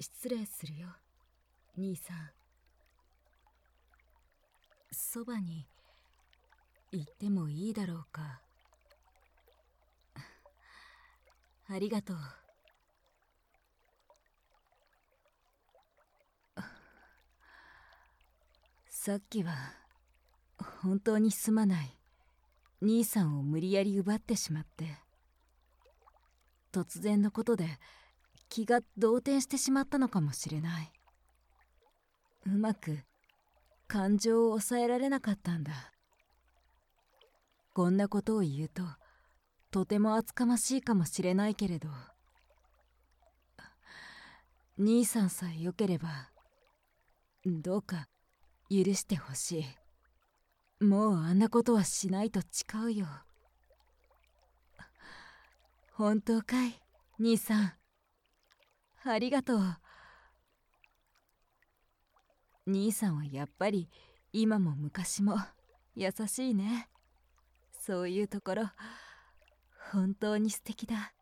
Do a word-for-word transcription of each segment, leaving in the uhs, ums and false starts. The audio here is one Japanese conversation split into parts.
失礼するよ、兄さん。そばに行ってもいいだろうか。ありがとう。さっきは本当にすまない。兄さんを無理やり奪ってしまって。突然のことで気が動転してしまったのかもしれない。うまく感情を抑えられなかったんだ。こんなことを言うととても厚かましいかもしれないけれど、兄さんさえよければどうか許してほしい。もうあんなことはしないと誓うよ。本当かい、兄さん。ありがとう。兄さんはやっぱり今も昔も優しいね。そういうところ本当に素敵だ。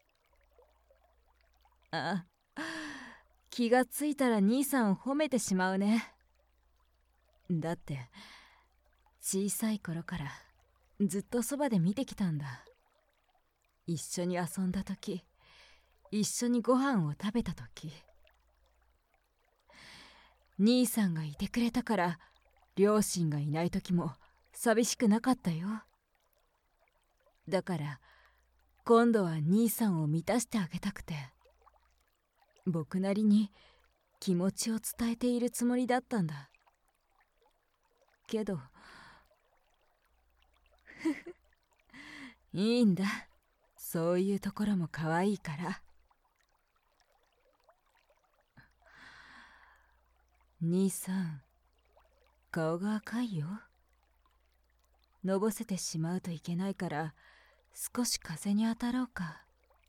あ、気がついたら兄さんを褒めてしまうね。だって小さい頃からずっとそばで見てきたんだ。一緒に遊んだ時、一緒にご飯を食べた時、兄さんがいてくれたから両親がいない時も寂しくなかったよ。だから今度は兄さんを満たしてあげたくて、僕なりに気持ちを伝えているつもりだったんだけどいいんだ、そういうところも可愛いから。兄さん、顔が赤いよ。のぼせてしまうといけないから少し風に当たろうか。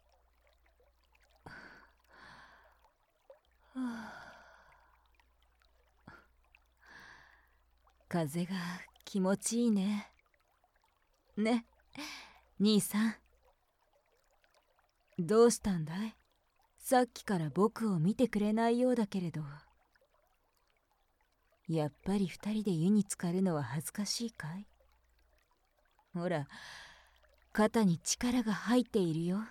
風が気持ちいいね。ね、兄さん。どうしたんだい？さっきから僕を見てくれないようだけれど。やっぱり二人で湯に浸かるのは恥ずかしいかい？ほら、肩に力が入っているよ。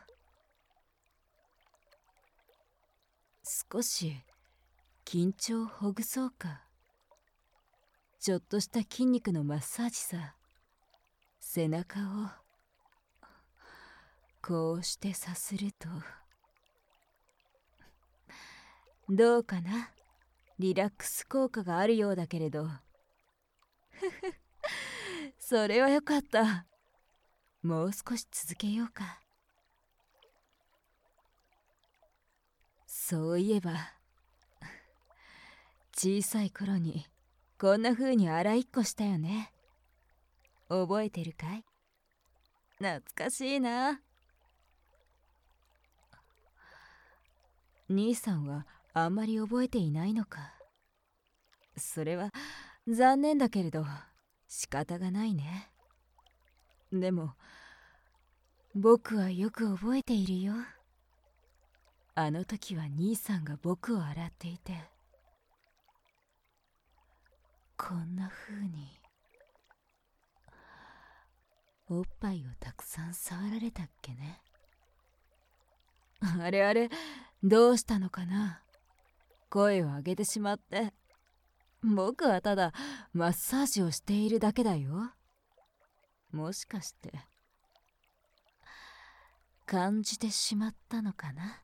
少し緊張をほぐそうか。ちょっとした筋肉のマッサージさ。背中をこうしてさするとどうかな。リラックス効果があるようだけれど。ふふ、それはよかった。もう少し続けようか。そういえば小さい頃にこんな風に洗いっこしたよね。覚えてるかい？懐かしいな。兄さんはあんまり覚えていないのか。それは残念だけれど仕方がないね。でも僕はよく覚えているよ。あの時は兄さんが僕を洗っていて、こんな風におっぱいをたくさん触られたっけね。あれあれ、どうしたのかな。声を上げてしまって。僕はただマッサージをしているだけだよ。もしかして感じてしまったのかな。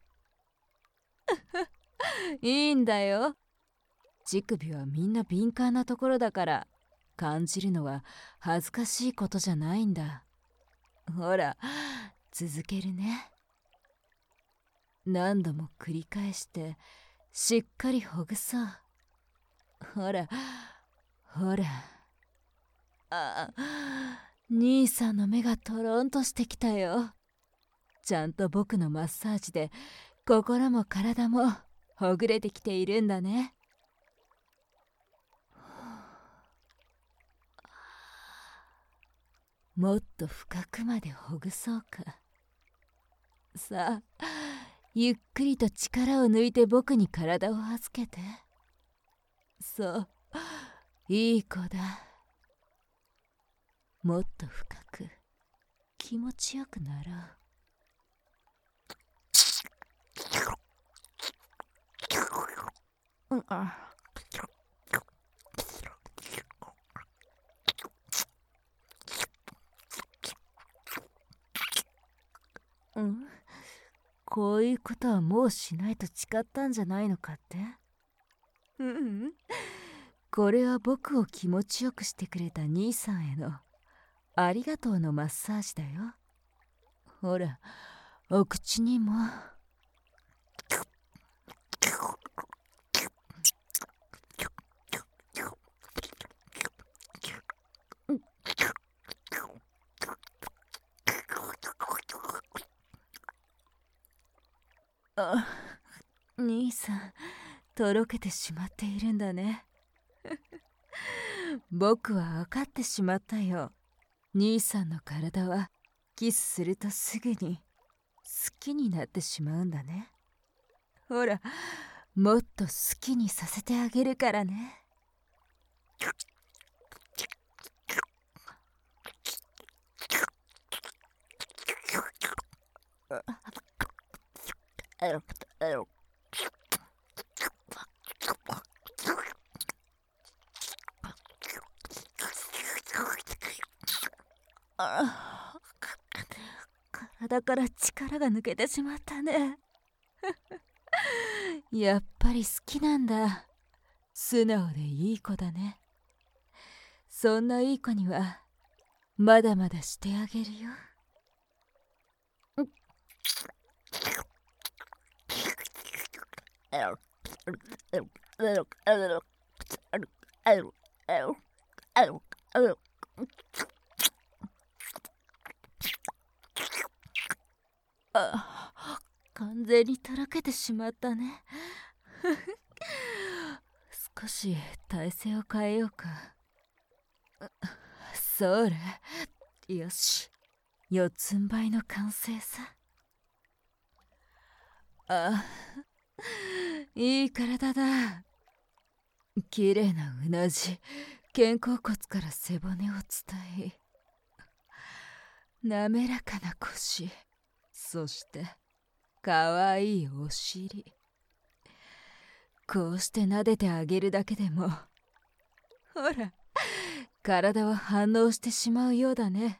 いいんだよ。乳首はみんな敏感なところだから、感じるのは恥ずかしいことじゃないんだ。ほら、続けるね。何度も繰り返してしっかりほぐそう。ほらほら。あ、兄さんの目がトロンとしてきたよ。ちゃんと僕のマッサージで心も体もほぐれてきているんだね。もっと深くまでほぐそうか。さあ、 ゆっくりと力を抜いて僕に体を預けて。そう、いい子だ。もっと深く気持ちよくなろう。うん、あうん、こういうことはもうしないと誓ったんじゃないのかって。うんうん、これは僕を気持ちよくしてくれた兄さんへのありがとうのマッサージだよ。ほら、お口にも。あ、兄さん、とろけてしまっているんだね。僕は分かってしまったよ。兄さんの体はキスするとすぐに好きになってしまうんだね。ほら、もっと好きにさせてあげるからね。あ、体から力が抜けてしまったね。やっぱり好きなんだ。素直でいい子だね。そんないい子にはまだまだしてあげるよ。あ、完全にとろけてしまったね。少し体勢を変えようか。それ、よし、四つん這いの完成さ。あ、いい体だ。綺麗なうなじ、肩甲骨から背骨を伝い、滑らかな腰、そしてかわいいお尻。こうして撫でてあげるだけでも、ほら、体は反応してしまうようだね。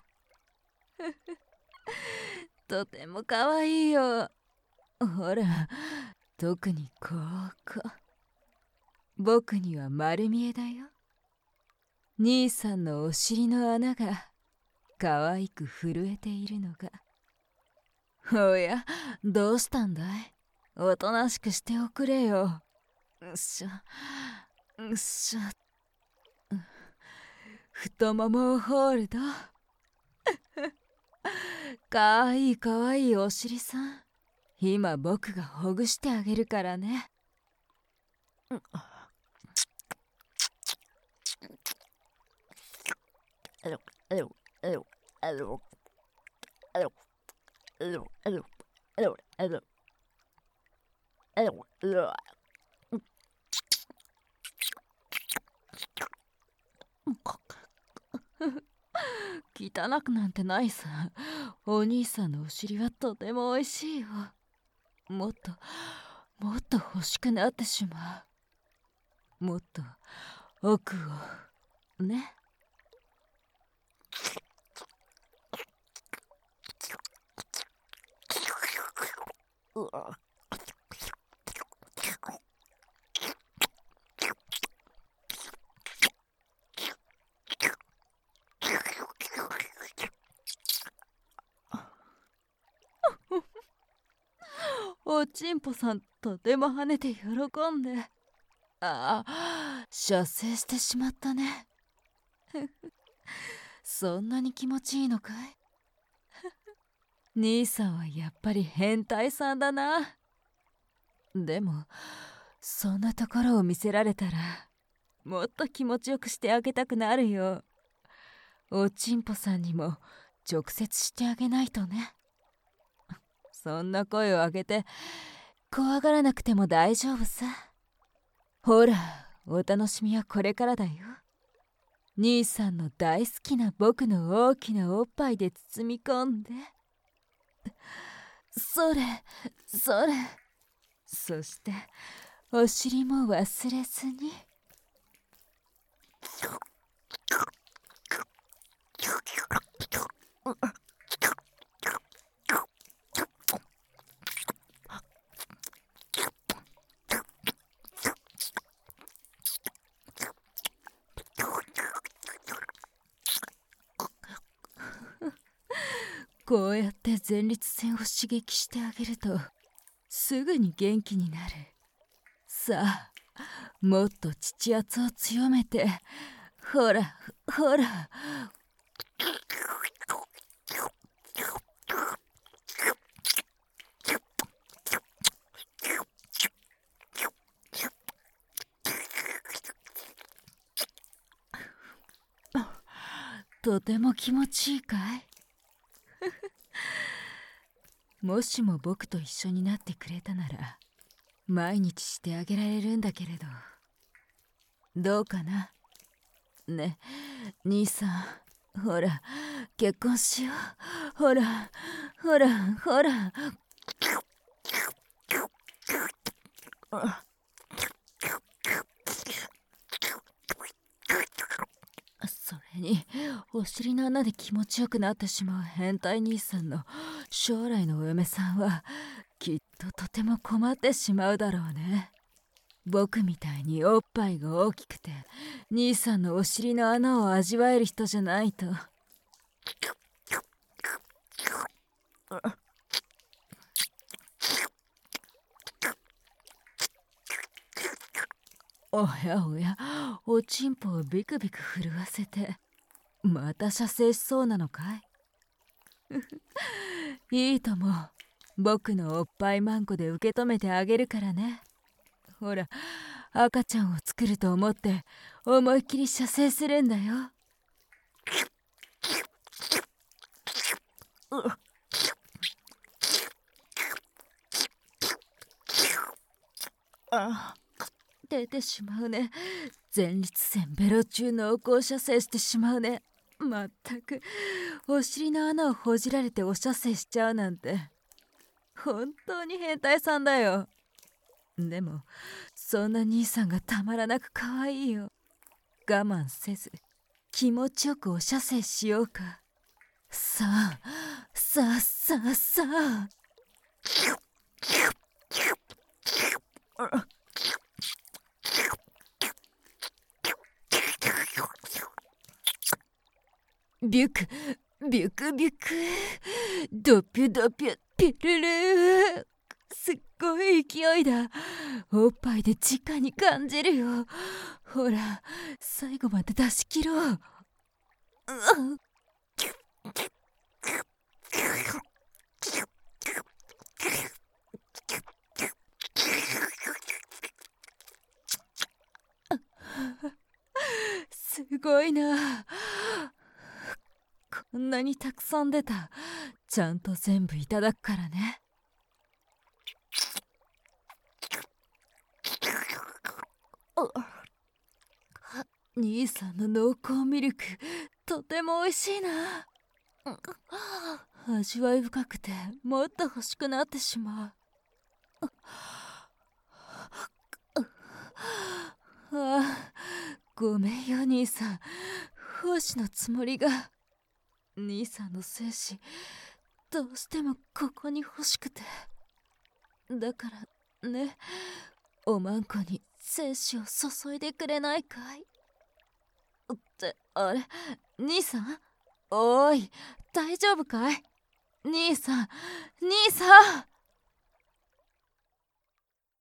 とてもかわいいよ。ほら、特にここ。僕には丸見えだよ。兄さんのお尻の穴が可愛く震えているのが。おや、どうしたんだい？おとなしくしておくれよ。うっしょ、うっしょ。太ももをホールド。かわいいかわいいお尻さん。今僕がほぐしてあげるからね。汚くなんてないさ。お兄さんのお尻はとてもおいしいよ。もっともっと欲しくなってしまう。もっと奥をね。うわ、おちんぽさんとても跳ねて喜んで、ああ、射精してしまったね。そんなに気持ちいいのかい？兄さんはやっぱり変態さんだな。でもそんなところを見せられたらもっと気持ちよくしてあげたくなるよ。おちんぽさんにも直接してあげないとね。 そんな声を上げて怖がらなくても大丈夫さ。ほら、お楽しみはこれからだよ。兄さんの大好きな僕の大きなおっぱいで包み込んで。それそれ。そしてお尻も忘れずに。こうやって前立腺を刺激してあげるとすぐに元気になる。さあ、もっと乳圧を強めて。ほらほら。とても気持ちいいかい？もしも僕と一緒になってくれたなら毎日してあげられるんだけれど、どうかな？ね、兄さん、ほら結婚しよう。ほらほらほら。それにお尻の穴で気持ちよくなってしまう変態兄さんの将来のお嫁さんはきっととても困ってしまうだろうね。僕みたいにおっぱいが大きくて兄さんのお尻の穴を味わえる人じゃないと。おやおや、おちんぽをビクビク震わせてまた射精しそうなのかい？いいとも、僕のおっぱいマンコで受け止めてあげるからね。ほら、赤ちゃんを作ると思って思いっきり射精するんだよ。あ、出てしまうね。前立腺ベロ中濃厚射精してしまうね。まったく、お尻の穴をほじられてお射精しちゃうなんて本当に変態さんだよ。でもそんな兄さんがたまらなく可愛いよ。我慢せず気持ちよくお射精しようか。さあさあさあさあ。ビュクビュクビュク、ドピュドピュピルル。すっごい勢いだ。おっぱいで直に感じるよ。ほら、最後まで出し切ろう。すごいな。こんなにたくさん出た。ちゃんと全部いただくからね。兄さんの濃厚ミルクとても美味しいな。味わい深くてもっと欲しくなってしまう。ああ、ごめんよ兄さん。奉仕のつもりが。兄さんの精子どうしてもここに欲しくて。だからね、おまんこに精子を注いでくれないかい？って、あれ、兄さん？おーい、大丈夫かい？兄さん、兄さん。